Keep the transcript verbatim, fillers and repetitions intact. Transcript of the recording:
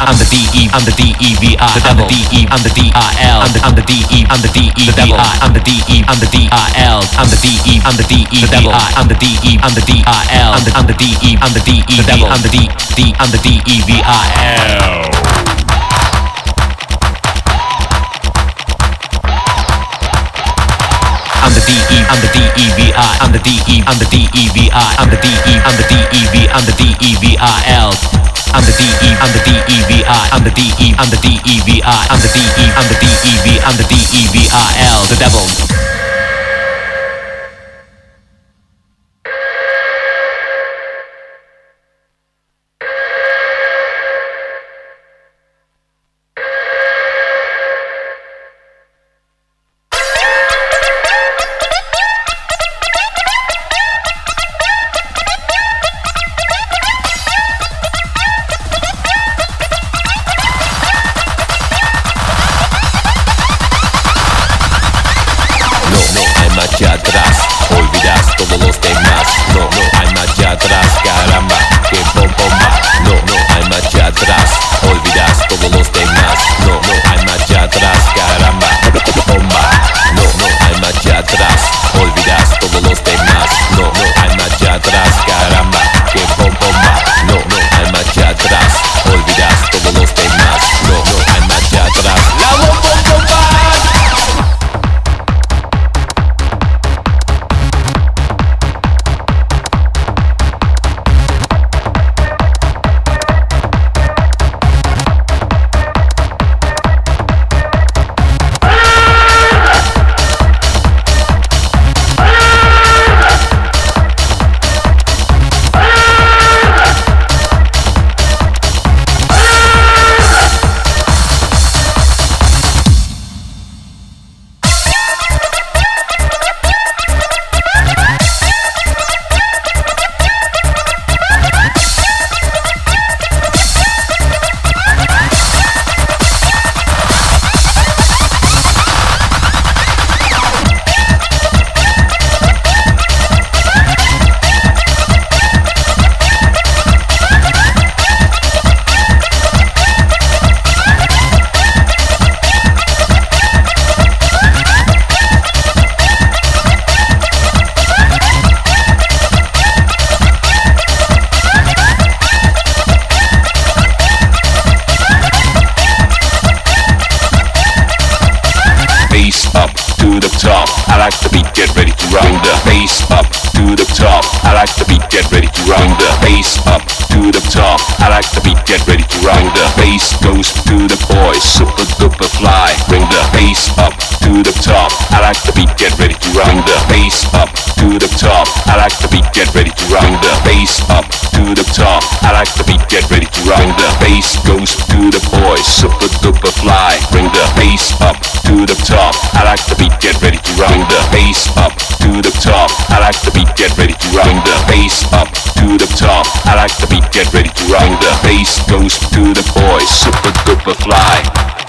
I'm the D E, I'm the D E V I, I'm the D E, I'm the D I L, I'm the I'm the D E, I'm the D E V I, I'm the D E, I'm the D I L, I'm the D E, I'm the D E V I, I'm the D E, I'm the D I L, I'm the I'm the D E, I'm the D E V I, I'm the D D, I'm the D E V I L. I'm the D E, I'm the D E V I, I'm the D E, I'm the D E V I, I'm the D E, I'm the D E V, I'm the D E V I L. I'm the D E, I'm the D E V I, I'm the D E, I'm the D E V I, I'm the D E, I'm the D E V, I'm the D E V I L, the devil. Marcha atrás, olvidas todos los demás. No, no hay marcha atrás, caramba, que bom bomba. No, no hay marcha atrás, olvidas todos los demás. No, no hay marcha atrás, caramba, bomba. No, no hay marcha atrás, olvidas todos los demás. No, no hay marcha atrás, caramba, que bom bomba. No, no hay marcha atrás, olvidas todos los demás. No, no hay marcha atrás. La bom bom bomba. Top. I like the beat, get ready to rock. Bring the bass up to the top. I like the beat, get ready to rock. Bring the bass up to the top. I like the beat, get ready to rock. Bring the bass goes to the boys, super duper fly. Bring the bass up to the top. I like the beat, get ready to rock. Bring the bass up to the top. I like the beat, get ready to rock. Bring the bass up to the top. I like the beat, get ready to rock. Bring the bass goes to the boys, super duper fly. Bring the bass up to the top. I like the beat, get ready to rock. Bring the bass up to the top. I like the beat, get ready to rock. Bring the bass up to the top. I like the beat, get ready to rock. Bring the bass goes to the boys, super duper fly.